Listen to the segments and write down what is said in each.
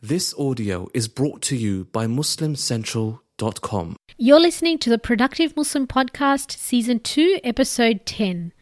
This audio is brought to you by MuslimCentral.com. You're listening to the Productive Muslim Podcast, Season 2, Episode 10.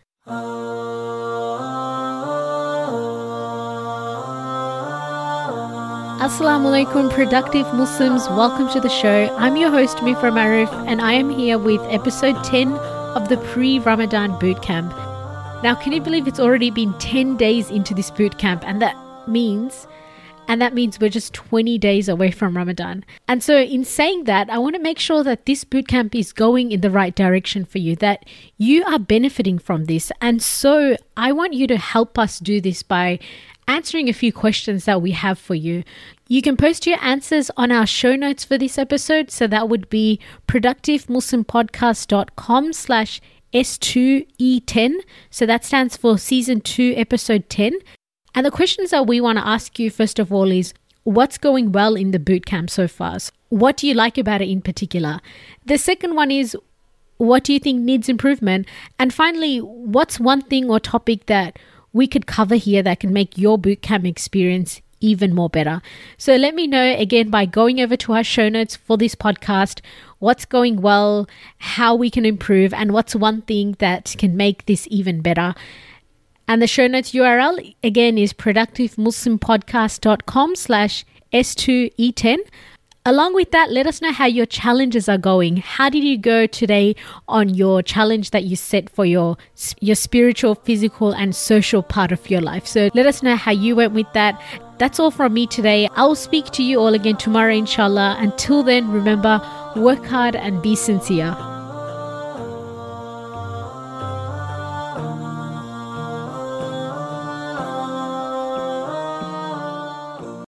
Assalamu alaikum, productive Muslims. Welcome to the show. I'm your host, Mifra Maruf, and I am here with Episode 10 of the pre-Ramadan bootcamp. Now, can you believe it's already been 10 days into this bootcamp, and that means we're just 20 days away from Ramadan. And so in saying that, I want to make sure that this bootcamp is going in the right direction for you, that you are benefiting from this. And so I want you to help us do this by answering a few questions that we have for you. You can post your answers on our show notes for this episode. So that would be productivemuslimpodcast.com/S2E10. So that stands for Season 2, Episode 10. And the questions that we want to ask you, first of all, is what's going well in the bootcamp so far? So what do you like about it in particular? The second one is, what do you think needs improvement? And finally, what's one thing or topic that we could cover here that can make your bootcamp experience even more better? So let me know again by going over to our show notes for this podcast, what's going well, how we can improve, and what's one thing that can make this even better. And the show notes URL, again, is productivemuslimpodcast.com/S2E10. Along with that, let us know how your challenges are going. How did you go today on your challenge that you set for your spiritual, physical, and social part of your life? So let us know how you went with that. That's all from me today. I'll speak to you all again tomorrow, inshallah. Until then, remember, work hard and be sincere.